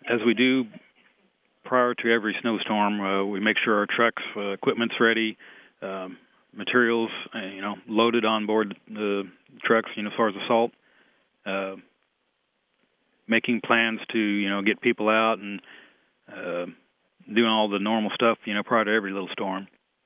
as we do prior to every snowstorm, we make sure our trucks, equipment's ready, materials, loaded on board the trucks, as far as the salt, making plans to, get people out and doing all the normal stuff, prior to every little storm.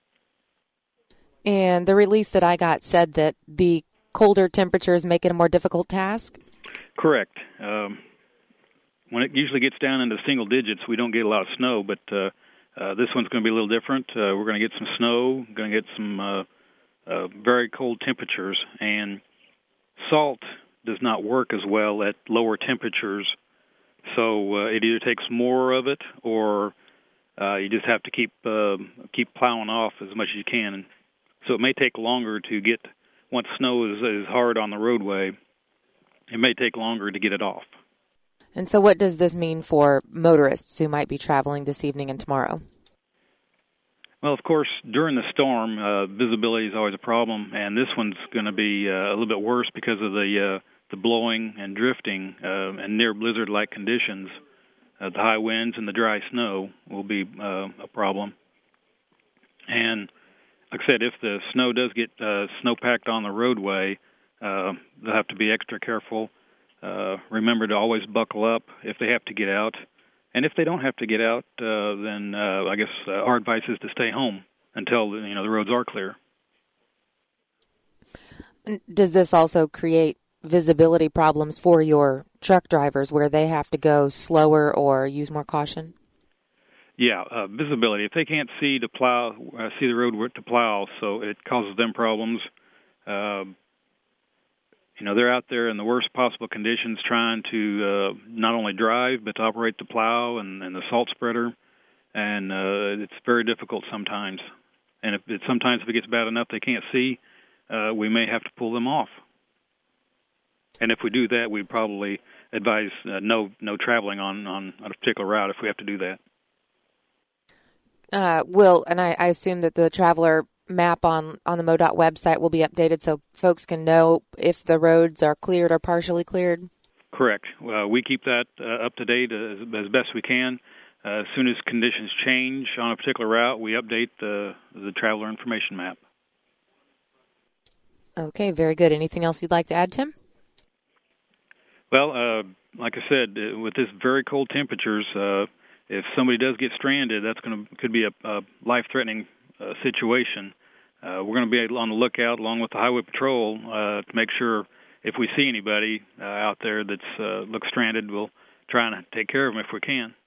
And the release that I got said that the colder temperatures make it a more difficult task? Correct. When it usually gets down into single digits, we don't get a lot of snow, but this one's going to be a little different. We're going to get some snow, going to get some very cold temperatures, and salt does not work as well at lower temperatures, so it either takes more of it or you just have to keep plowing off as much as you can. So it may take longer to get, once snow is hard on the roadway, it may take longer to get it off. And so what does this mean for motorists who might be traveling this evening and tomorrow? Well, of course, during the storm, visibility is always a problem, and this one's going to be a little bit worse because of the blowing and drifting and near blizzard-like conditions. The high winds and the dry snow will be a problem. And like I said, if the snow does get snow-packed on the roadway, they'll have to be extra careful. Remember to always buckle up if they have to get out. And if they don't have to get out, then I guess our advice is to stay home until the roads are clear. Does this also create visibility problems for your truck drivers where they have to go slower or use more caution? Yeah, visibility. If they can't see the road to plow, so it causes them problems. They're out there in the worst possible conditions trying to not only drive, but to operate the plow and the salt spreader. And it's very difficult sometimes. And sometimes if it gets bad enough they can't see, we may have to pull them off. And if we do that, we'd probably advise no traveling on a particular route if we have to do that. And I assume that the traveler map on the MoDOT website will be updated so folks can know if the roads are cleared or partially cleared? Correct. We keep that up to date as best we can. As soon as conditions change on a particular route, we update the traveler information map. Okay, very good. Anything else you'd like to add, Tim? Well, like I said, with this very cold temperatures, if somebody does get stranded, could be a life-threatening situation. We're going to be on the lookout along with the Highway Patrol to make sure if we see anybody out there that's looks stranded, we'll try and take care of them if we can.